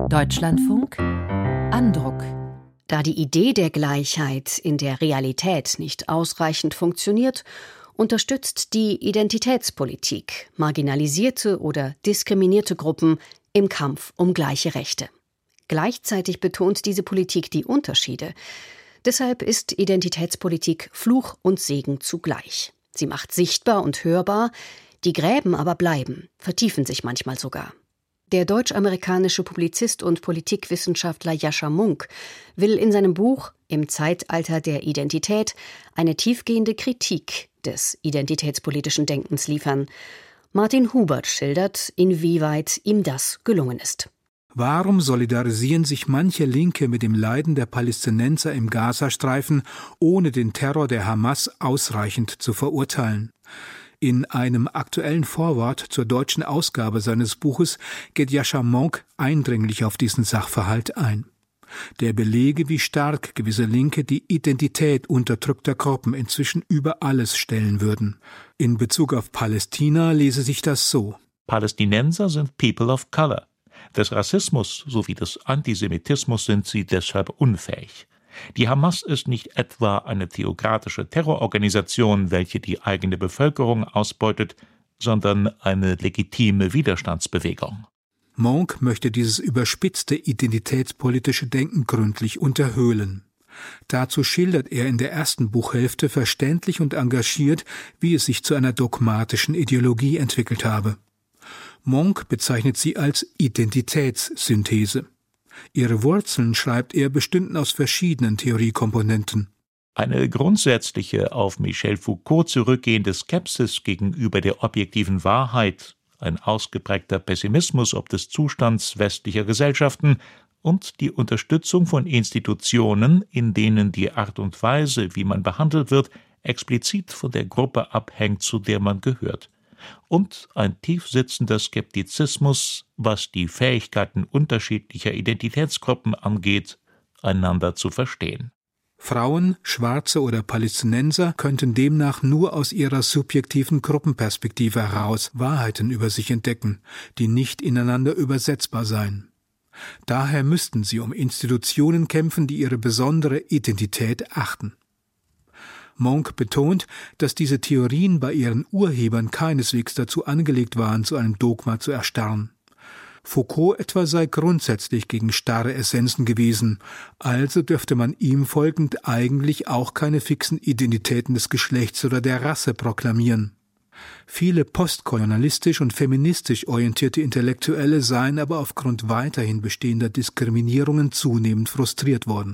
Deutschlandfunk Andruck. Da die Idee der Gleichheit in der Realität nicht ausreichend funktioniert, unterstützt die Identitätspolitik marginalisierte oder diskriminierte Gruppen im Kampf um gleiche Rechte. Gleichzeitig betont diese Politik die Unterschiede. Deshalb ist Identitätspolitik Fluch und Segen zugleich. Sie macht sichtbar und hörbar, die Gräben aber bleiben, vertiefen sich manchmal sogar. Der deutsch-amerikanische Publizist und Politikwissenschaftler Jascha Munk will in seinem Buch »Im Zeitalter der Identität« eine tiefgehende Kritik des identitätspolitischen Denkens liefern. Martin Hubert schildert, inwieweit ihm das gelungen ist. Warum solidarisieren sich manche Linke mit dem Leiden der Palästinenser im Gazastreifen, ohne den Terror der Hamas ausreichend zu verurteilen? In einem aktuellen Vorwort zur deutschen Ausgabe seines Buches geht Jascha Munk eindringlich auf diesen Sachverhalt ein. Der belege, wie stark gewisse Linke die Identität unterdrückter Gruppen inzwischen über alles stellen würden. In Bezug auf Palästina lese sich das so: Palästinenser sind People of Color. Des Rassismus sowie des Antisemitismus sind sie deshalb unfähig. Die Hamas ist nicht etwa eine theokratische Terrororganisation, welche die eigene Bevölkerung ausbeutet, sondern eine legitime Widerstandsbewegung. Munk möchte dieses überspitzte identitätspolitische Denken gründlich unterhöhlen. Dazu schildert er in der ersten Buchhälfte verständlich und engagiert, wie es sich zu einer dogmatischen Ideologie entwickelt habe. Munk bezeichnet sie als Identitätssynthese. Ihre Wurzeln, schreibt er, bestünden aus verschiedenen Theoriekomponenten. Eine grundsätzliche, auf Michel Foucault zurückgehende Skepsis gegenüber der objektiven Wahrheit, ein ausgeprägter Pessimismus ob des Zustands westlicher Gesellschaften und die Unterstützung von Institutionen, in denen die Art und Weise, wie man behandelt wird, explizit von der Gruppe abhängt, zu der man gehört. Und ein tiefsitzender Skeptizismus, was die Fähigkeiten unterschiedlicher Identitätsgruppen angeht, einander zu verstehen. Frauen, Schwarze oder Palästinenser könnten demnach nur aus ihrer subjektiven Gruppenperspektive heraus Wahrheiten über sich entdecken, die nicht ineinander übersetzbar seien. Daher müssten sie um Institutionen kämpfen, die ihre besondere Identität achten. Munk betont, dass diese Theorien bei ihren Urhebern keineswegs dazu angelegt waren, zu einem Dogma zu erstarren. Foucault etwa sei grundsätzlich gegen starre Essenzen gewesen, also dürfte man ihm folgend eigentlich auch keine fixen Identitäten des Geschlechts oder der Rasse proklamieren. Viele postkolonialistisch und feministisch orientierte Intellektuelle seien aber aufgrund weiterhin bestehender Diskriminierungen zunehmend frustriert worden.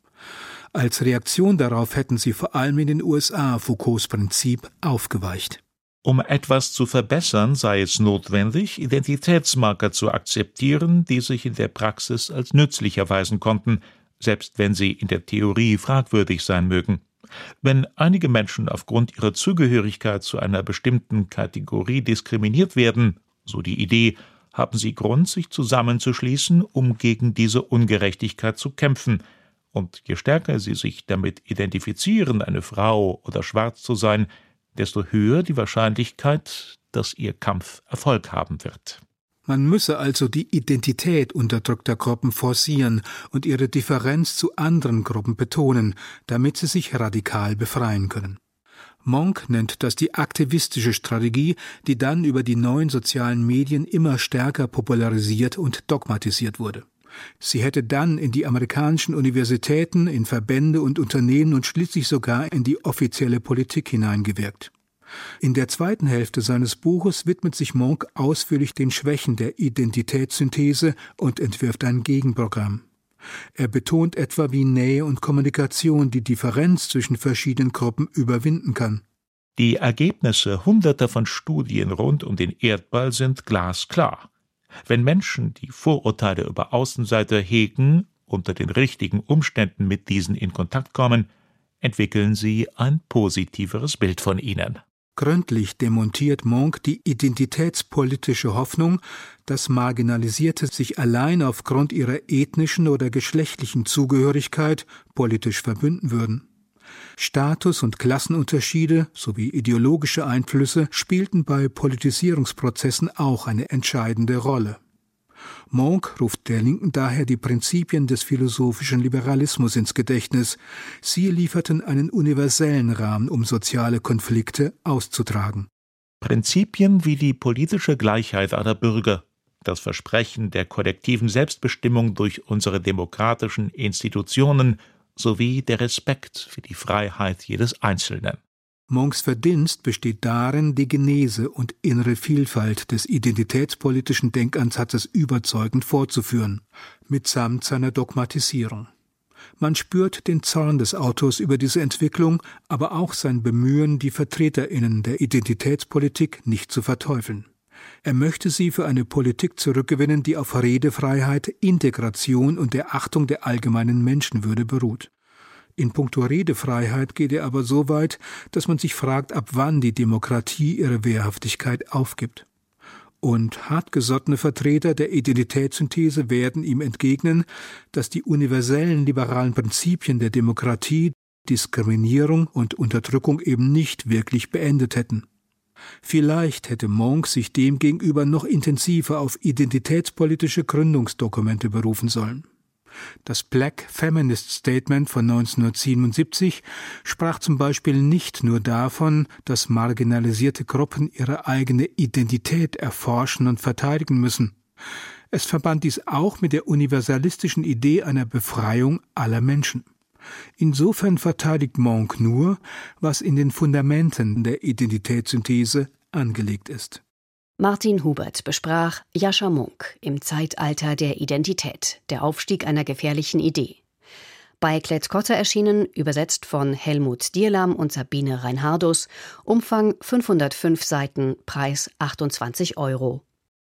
Als Reaktion darauf hätten sie vor allem in den USA Foucaults Prinzip aufgeweicht. Um etwas zu verbessern, sei es notwendig, Identitätsmarker zu akzeptieren, die sich in der Praxis als nützlich erweisen konnten, selbst wenn sie in der Theorie fragwürdig sein mögen. Wenn einige Menschen aufgrund ihrer Zugehörigkeit zu einer bestimmten Kategorie diskriminiert werden, so die Idee, haben sie Grund, sich zusammenzuschließen, um gegen diese Ungerechtigkeit zu kämpfen. Und je stärker sie sich damit identifizieren, eine Frau oder schwarz zu sein, desto höher die Wahrscheinlichkeit, dass ihr Kampf Erfolg haben wird. Man müsse also die Identität unterdrückter Gruppen forcieren und ihre Differenz zu anderen Gruppen betonen, damit sie sich radikal befreien können. Munk nennt das die aktivistische Strategie, die dann über die neuen sozialen Medien immer stärker popularisiert und dogmatisiert wurde. Sie hätte dann in die amerikanischen Universitäten, in Verbände und Unternehmen und schließlich sogar in die offizielle Politik hineingewirkt. In der zweiten Hälfte seines Buches widmet sich Munk ausführlich den Schwächen der Identitätssynthese und entwirft ein Gegenprogramm. Er betont etwa, wie Nähe und Kommunikation die Differenz zwischen verschiedenen Gruppen überwinden kann. Die Ergebnisse hunderter von Studien rund um den Erdball sind glasklar. Wenn Menschen, die Vorurteile über Außenseiter hegen, unter den richtigen Umständen mit diesen in Kontakt kommen, entwickeln sie ein positiveres Bild von ihnen. Gründlich demontiert Munk die identitätspolitische Hoffnung, dass Marginalisierte sich allein aufgrund ihrer ethnischen oder geschlechtlichen Zugehörigkeit politisch verbünden würden. Status- und Klassenunterschiede sowie ideologische Einflüsse spielten bei Politisierungsprozessen auch eine entscheidende Rolle. Monk ruft der Linken daher die Prinzipien des philosophischen Liberalismus ins Gedächtnis. Sie lieferten einen universellen Rahmen, um soziale Konflikte auszutragen. Prinzipien wie die politische Gleichheit aller Bürger, das Versprechen der kollektiven Selbstbestimmung durch unsere demokratischen Institutionen sowie der Respekt für die Freiheit jedes Einzelnen. Monks Verdienst besteht darin, die Genese und innere Vielfalt des identitätspolitischen Denkansatzes überzeugend vorzuführen, mitsamt seiner Dogmatisierung. Man spürt den Zorn des Autors über diese Entwicklung, aber auch sein Bemühen, die VertreterInnen der Identitätspolitik nicht zu verteufeln. Er möchte sie für eine Politik zurückgewinnen, die auf Redefreiheit, Integration und der Achtung der allgemeinen Menschenwürde beruht. In puncto Redefreiheit geht er aber so weit, dass man sich fragt, ab wann die Demokratie ihre Wehrhaftigkeit aufgibt. Und hartgesottene Vertreter der Identitätssynthese werden ihm entgegnen, dass die universellen liberalen Prinzipien der Demokratie Diskriminierung und Unterdrückung eben nicht wirklich beendet hätten. Vielleicht hätte Monk sich demgegenüber noch intensiver auf identitätspolitische Gründungsdokumente berufen sollen. Das Black Feminist Statement von 1977 sprach zum Beispiel nicht nur davon, dass marginalisierte Gruppen ihre eigene Identität erforschen und verteidigen müssen. Es verband dies auch mit der universalistischen Idee einer Befreiung aller Menschen. Insofern verteidigt Monk nur, was in den Fundamenten der Identitätssynthese angelegt ist. Martin Hubert besprach Jascha Monk im Zeitalter der Identität, der Aufstieg einer gefährlichen Idee. Bei Klett-Cotta erschienen, übersetzt von Helmut Dierlam und Sabine Reinhardus, Umfang 505 Seiten, Preis 28 €.